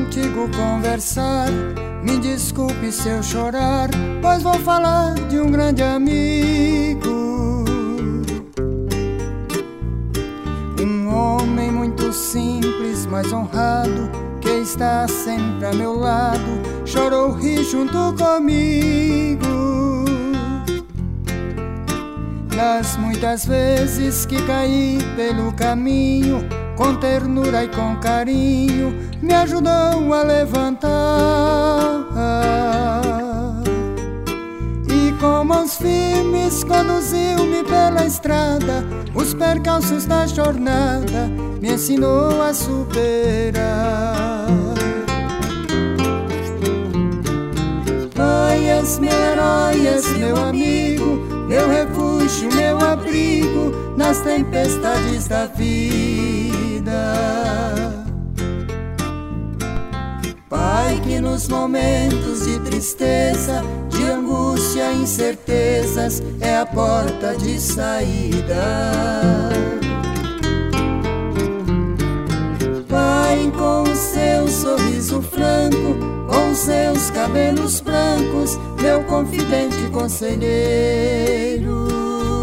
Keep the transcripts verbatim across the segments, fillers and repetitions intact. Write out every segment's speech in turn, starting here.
contigo conversar. Me desculpe se eu chorar, pois vou falar de um grande amigo. Um homem muito simples, mas honrado, que está sempre a meu lado, chorou, ri junto comigo. Das muitas vezes que caí pelo caminho, com ternura e com carinho, me ajudou a levantar. E com mãos firmes conduziu-me pela estrada, os percalços da jornada me ensinou a superar. Ai, és meu herói, és meu amigo, meu refúgio, meu abrigo nas tempestades da vida. Pai, que nos momentos de tristeza, de angústia e incertezas é a porta de saída. Pai, com o seu sorriso franco, com seus cabelos brancos, meu confidente conselheiro.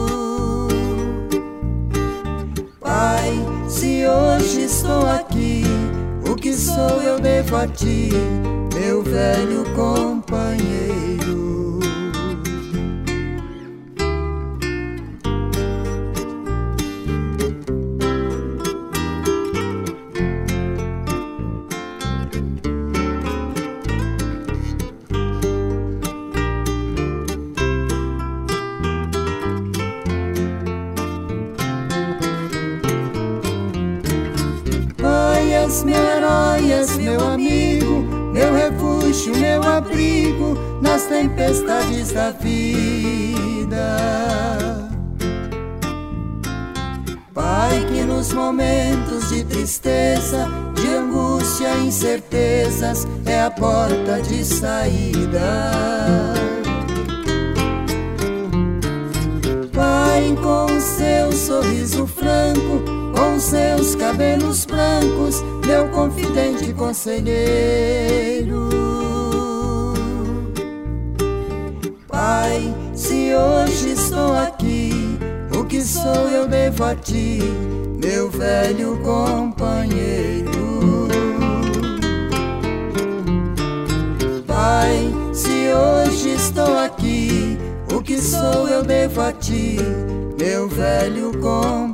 Pai, se hoje estou aqui, o que sou eu devo a ti, meu velho companheiro. És meu herói, és meu amigo, meu refúgio, meu abrigo nas tempestades da vida. Pai, que nos momentos de tristeza, de angústia e incertezas é a porta de saída. Pai, com o seu sorriso franco, com seus cabelos brancos, meu confidente conselheiro. Pai, se hoje estou aqui, o que sou eu devo a ti, meu velho companheiro. Pai, se hoje estou aqui, o que sou eu devo a ti, meu velho companheiro.